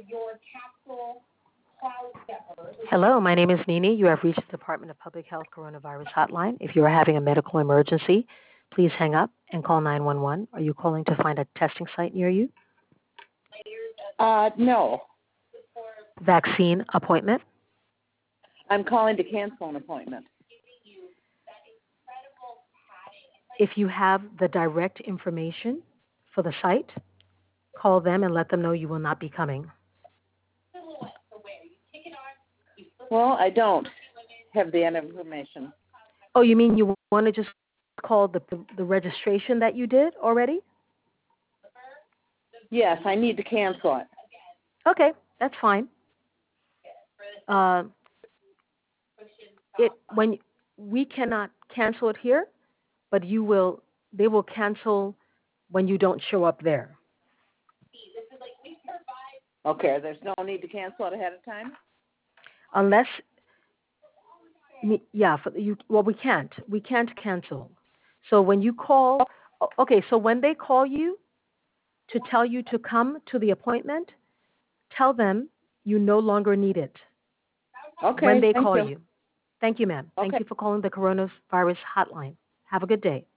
Hello, my name is Nini. You have reached the Department of Public Health Coronavirus Hotline. If you are having a medical emergency, please hang up and call 911. Are you calling to find a testing site near you? No. Vaccine appointment? I'm calling to cancel an appointment. If you have the direct information for the site, call them and let them know you will not be coming. Well, I don't have the information. Oh, you mean you want to just call the registration that you did already? Yes, I need to cancel it. Okay, that's fine. When we cannot cancel it here, but they will cancel when you don't show up there. Okay, there's no need to cancel it ahead of time? Unless, we can't. We can't cancel. So when you call, okay, so when they call you to tell you to come to the appointment, tell them you no longer need it. Okay, when they thank call you. you. Thank you, ma'am. Okay. Thank you for calling the coronavirus hotline. Have a good day.